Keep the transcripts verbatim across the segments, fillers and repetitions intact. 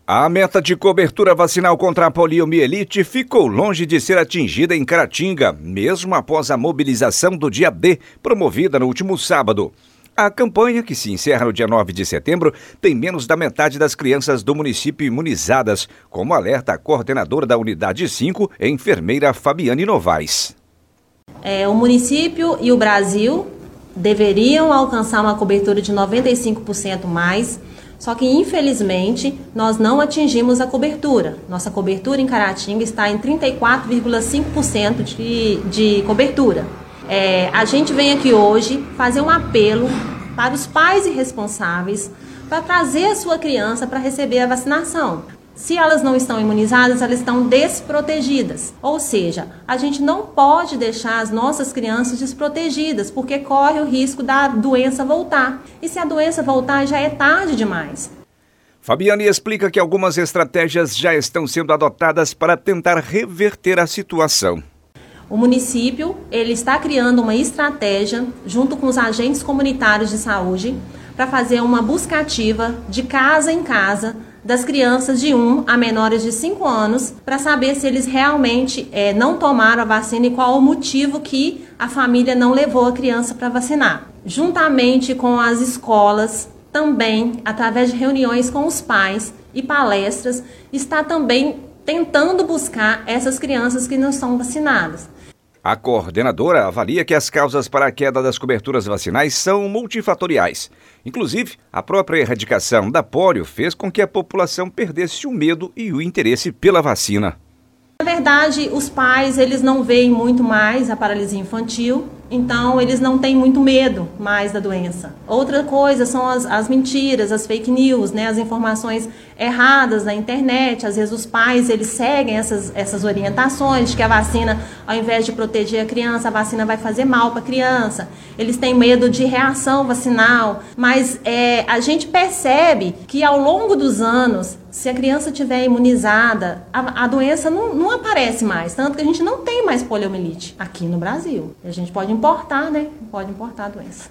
A meta de cobertura vacinal contra a poliomielite ficou longe de ser atingida em Caratinga, mesmo após a mobilização do Dia D, promovida no último sábado. A campanha, que se encerra no dia nove de setembro, tem menos da metade das crianças do município imunizadas, como alerta a coordenadora da Unidade cinco, enfermeira Fabiane Novaes. É, o município e o Brasil deveriam alcançar uma cobertura de noventa e cinco por cento mais, só que, infelizmente, nós não atingimos a cobertura. Nossa cobertura em Caratinga está em trinta e quatro vírgula cinco por cento de, de cobertura. É, a gente vem aqui hoje fazer um apelo para os pais irresponsáveis para trazer a sua criança para receber a vacinação. Se elas não estão imunizadas, elas estão desprotegidas. Ou seja, a gente não pode deixar as nossas crianças desprotegidas, porque corre o risco da doença voltar. E se a doença voltar, já é tarde demais. Fabiane explica que algumas estratégias já estão sendo adotadas para tentar reverter a situação. O município ele está criando uma estratégia, junto com os agentes comunitários de saúde, para fazer uma busca ativa de casa em casa, das crianças de um a menores de cinco anos, para saber se eles realmente é, não tomaram a vacina e qual o motivo que a família não levou a criança para vacinar. Juntamente com as escolas, também, através de reuniões com os pais e palestras, está também tentando buscar essas crianças que não são vacinadas. A coordenadora avalia que as causas para a queda das coberturas vacinais são multifatoriais. Inclusive, a própria erradicação da polio fez com que a população perdesse o medo e o interesse pela vacina. Na verdade, os pais eles não veem muito mais a paralisia infantil, então eles não têm muito medo mais da doença. Outra coisa são as, as mentiras, as fake news, né, as informações erradas na internet. Às vezes os pais eles seguem essas, essas orientações de que a vacina, ao invés de proteger a criança, a vacina vai fazer mal para a criança. Eles têm medo de reação vacinal, mas é, a gente percebe que ao longo dos anos, se a criança estiver imunizada, a, a doença não, não aparece mais, tanto que a gente não tem mais poliomielite aqui no Brasil. A gente pode importar, né? Pode importar a doença.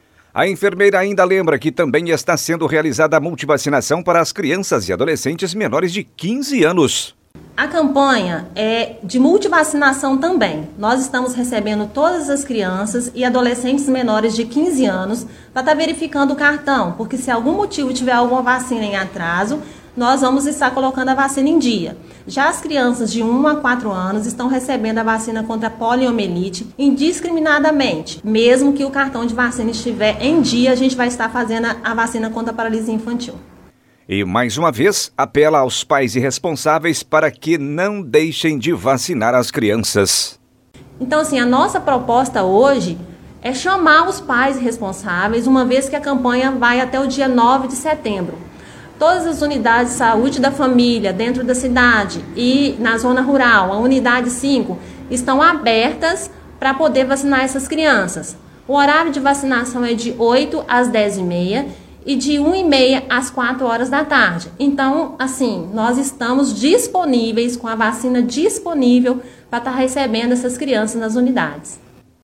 A enfermeira ainda lembra que também está sendo realizada a multivacinação para as crianças e adolescentes menores de quinze anos. A campanha é de multivacinação também. Nós estamos recebendo todas as crianças e adolescentes menores de quinze anos para estar verificando o cartão, porque se algum motivo tiver alguma vacina em atraso, nós vamos estar colocando a vacina em dia. Já as crianças de um a quatro anos estão recebendo a vacina contra a poliomielite indiscriminadamente. Mesmo que o cartão de vacina estiver em dia, a gente vai estar fazendo a vacina contra a paralisia infantil. E, mais uma vez, apela aos pais irresponsáveis para que não deixem de vacinar as crianças. Então, assim, a nossa proposta hoje é chamar os pais irresponsáveis, uma vez que a campanha vai até o dia nove de setembro. Todas as unidades de saúde da família dentro da cidade e na zona rural, a unidade cinco, estão abertas para poder vacinar essas crianças. O horário de vacinação é de oito às dez e meia e de uma e meia às quatro horas da tarde. Então, assim, nós estamos disponíveis, com a vacina disponível para estar recebendo essas crianças nas unidades.